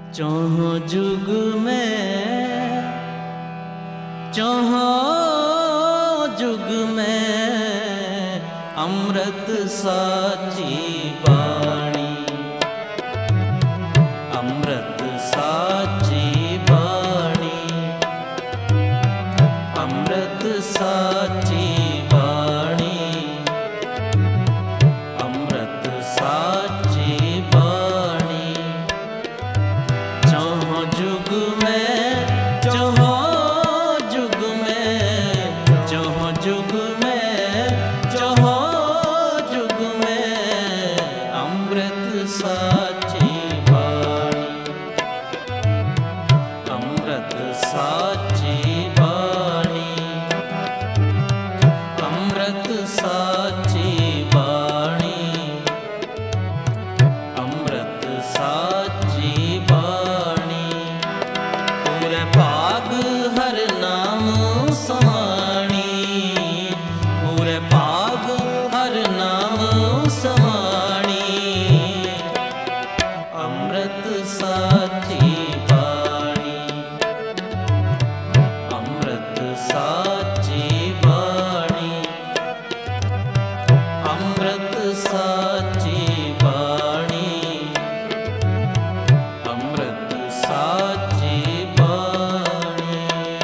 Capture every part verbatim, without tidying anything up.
चौहों जुग में चौहों जुग में अमृत साची बाणी, अमृत साची बाणी, अमृत साची बाणी, अमृत साची बाणी। चौहों जुग में चौहों जुग में चौहों जुग में चौहों जुग में अमृत साची बाणी, अमृत साची बाणी, अमृत साची बाणी, अमृत साची बाणी। पूरे पाग हर नाम समाणी, पूरे पाग हर नाम समाणी, अमृत साची बाणी, अमृत साची बाणी, अमृत साची बाणी, अमृत साची बाणी।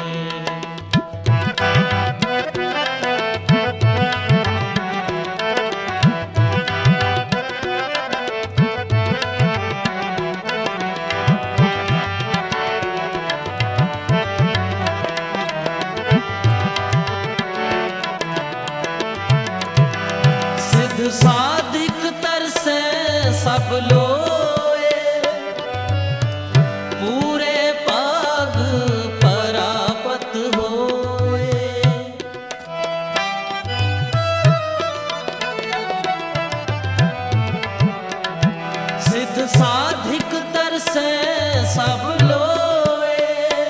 सिद्ध साधिक तरसे सब लोए, पूरे पाग परापत होए। सिद्ध साधिक तरसे सब लोए,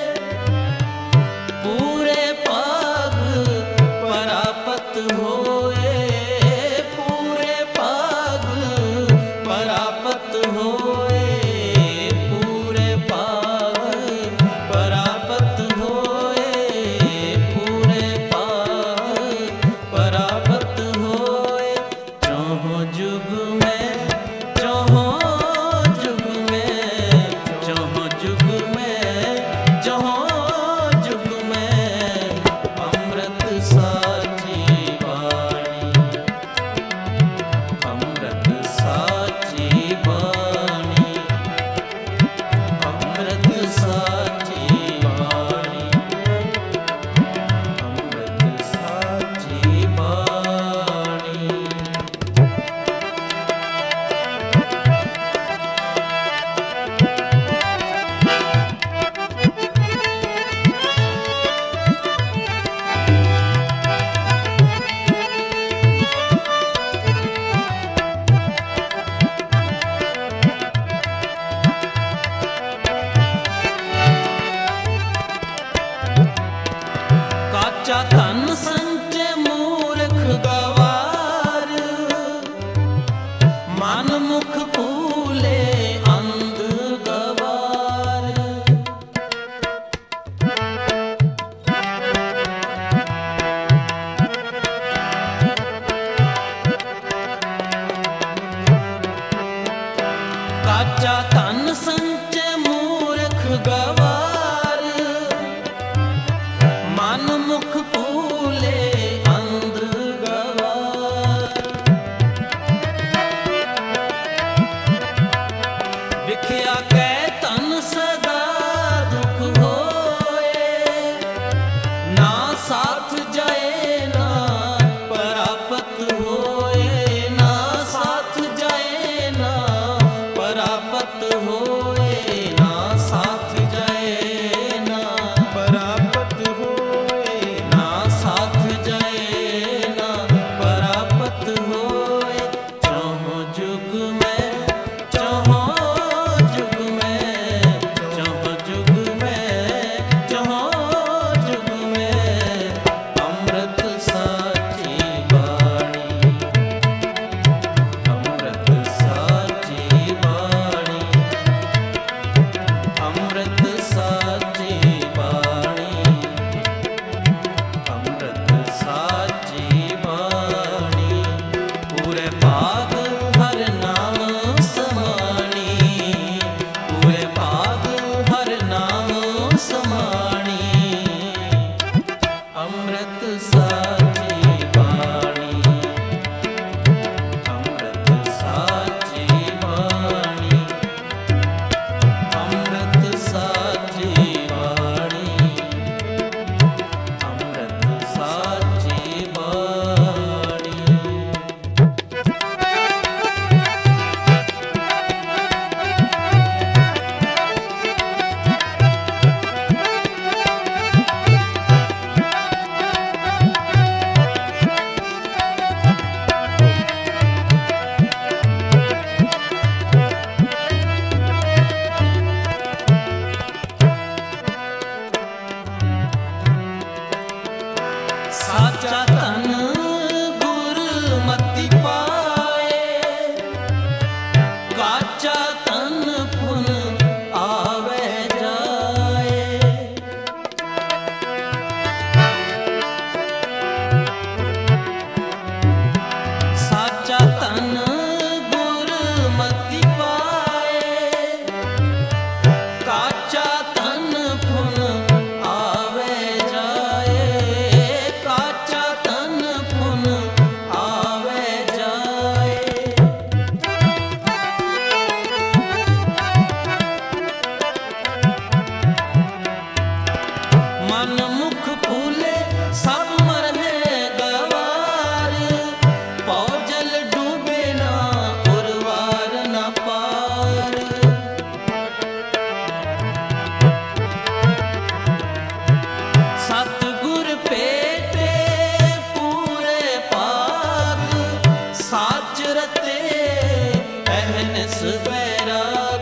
पूरे पाग परापत होए, पूरे पाग परापत होए, पूरे पाग परापत होए, पूरे पाग परापत होए। चौहों जुग में चौहों जुग में चौहों जुग में चौहों जुग में अमृत साची बाणी, अमृत साची बाणी, अमृत साची बाणी, अमृत साची बाणी। काचा धन संचय मूर्ख गवार, मन मुख फूले अंध गवार। काचा धन संचय मूर्ख गवार, मन मुख फूले अंध गवार। विख्या कै तन सदा दुख होए, ना साथ जाए ना परापत होए, ना साथ जाए ना परापत होए, ना साथ जाए ना परापत होए, ना साथ जाए ना परापत होए। चौहों जुग में चौहों जुग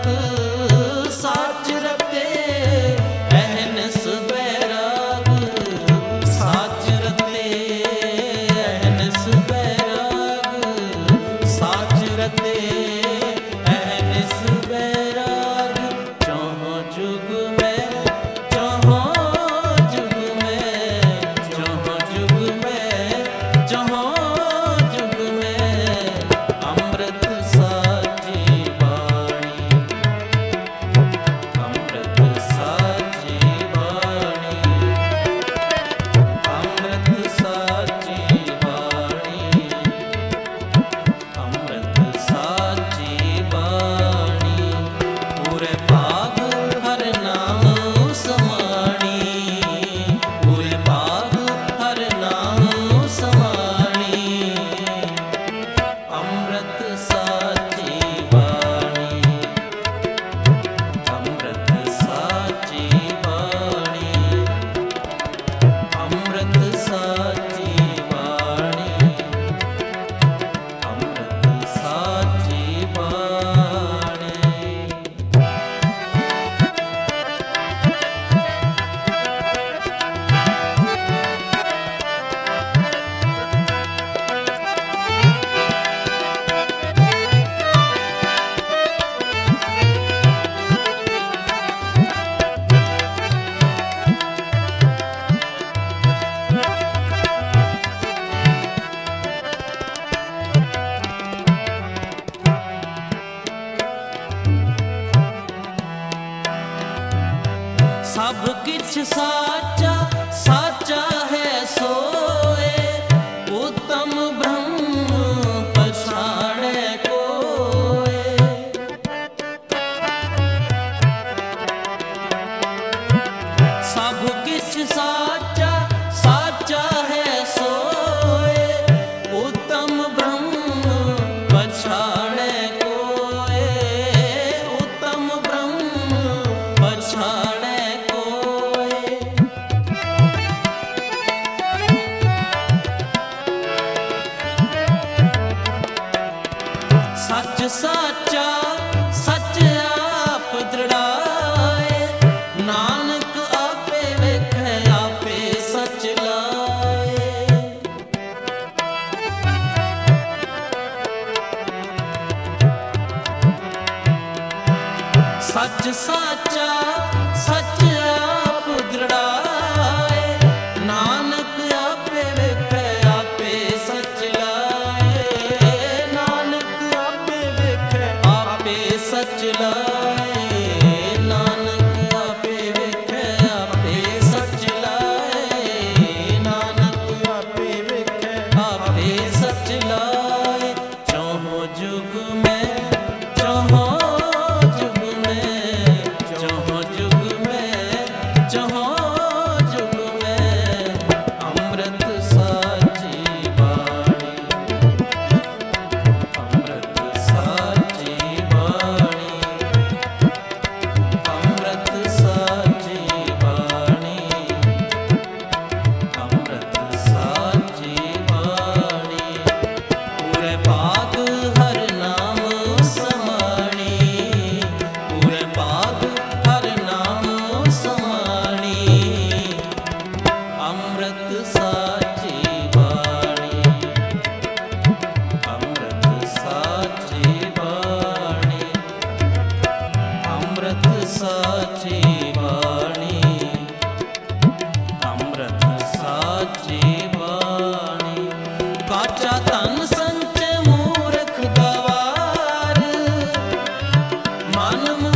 ਅੰਮ੍ਰਿਤ ਸਾਚ ਰਤੇ ਅਹਨਿਸ ਬੈਰਾਗ ਸਾਚ ਰਤੇ ਅਹਨਿਸ ਬੈਰਾਗ ਸਾਚ ਰਤੇ ਅਹਨਿਸ ਬੈਰਾਗ ਚਹੁ ਜੁਗ ਮੈਂ ਚਹੁ ਜੁਗ ਮੈਂ ਚਹੁ ਜੁਗ ਮੈਂ ਚਹੁ ਜੁਗ ਮੈਂ ਅੰਮ੍ਰਿਤ ਸਾਚੀ ਬਾਣੀ ਅੰਮ੍ਰਿਤ ਸਾਚੀ ਬਾਣੀ ਅੰਮ੍ਰਿਤ ਸਾਚੀ ਬਾਣੀ ਅੰਮ੍ਰਿਤ ਸਾਚੀ ਬਾਣੀ ਪੂਰੇ ਭਾਗ ਹਰ ਨਾਮ ਸਮਾਣੀ ਪੂਰੇ ਭਾਗ ਹਰ ਨਾਮ ਸਮਾਣੀ ਅੰਮ੍ਰਿਤ ਸਾਚੀ ਬਾਣੀ ਅੰਮ੍ਰਿਤ ਸਾਚੀ ਬਾਣੀ ਅੰਮ੍ਰਿਤ ਸਾਚੀ ਬਾਣੀ ਅੰਮ੍ਰਿਤ ਸਾਚੀ ਬਾਣੀ ਸਭ ਕਿਛ ਸਾਚਾ ਸਾਚਾ ਹੈ ਸੋਏ ਉਤਮ ਬ੍ਰਹਮ ਪਛਾਣੈ ਕੋਏ ਸਭ ਕਿਛ ਸਾਚਾ ਸਾਚਾ ਹੈ ਸੋਏ ਉਤਮ ਬ੍ਰਹਮ ਪਛਾਣੈ ਕੋਏ ਉਤਮ ਬ੍ਰਹਮ ਪਛਾਣੈ ਕੋਏ ਸੱਚ ਸਾਚਾ ਸੱਚ ਆਪ ਦ੍ਰਿੜਾਏ ਨਾਨਕ ਆਪੇ ਵੇਖੈ ਆਪੇ ਸੱਚ ਲਾਏ ਸੱਚ ਸਾਚਾ ਸੱਚ ਆਪ ਦ੍ਰਿੜਾਏ ਨਾਨਕ ਆਪੇ ਵੇਖੈ ਆਪੇ ਸੱਚ ਲਾਏ ਨਾਨਕ ਆਪੇ ਵੇਖੈ ਆਪੇ ਸੱਚ ਲਾਏ ਨਾਨਕ ਆਪੇ ਵੇਖੈ ਆਪੇ ਸੱਚ ਲਾਏ ਨਾਨਕ ਆਪੇ ਵੇਖੈ ਆਪੇ ਸੱਚ ਲਾਏ ਚਹੁ ਜੁਗ ਮੈਂ ਚਹੁ ਜੁਗ ਮੈਂ ਚਹੁ ਜੁਗ ਮੈਂ ਚਹੁ ਜੁਗ ਮੈਂ ਅੰਮ੍ਰਿਤ ਸਾਚੀ ਬਾਣੀ ਅੰਮ੍ਰਿਤ ਸਾਚੀ ਬਾਣੀ ਅੰਮ੍ਰਿਤ ਸਾਚੀ ਬਾਣੀ ਅੰਮ੍ਰਿਤ ਸਾਚੀ ਬਾਣੀ ਪੂਰੇ ਭਾਗ ਹਰ ਨਾਮ ਸਮਾਣੀ ਪੂਰੇ ਭਾਗ ਹਰ ਨਾਮ ਸਮਾਣੀ ਅੰਮ੍ਰਿਤ ਸਾਚੀ ਬਾਣੀ ਅੰਮ੍ਰਿਤ ਸਾਚੀ ਬਾਣੀ ਅੰਮ੍ਰਿਤ ਸਾਚੀ ਬਾਣੀ ਅੰਮ੍ਰਿਤ ਸਾਚੀ ਬਾਣੀ ਕਾਚਾ ਧਨ ਸੰਚ ਮੂਰਖ ਗਵਾਰ ਮਨ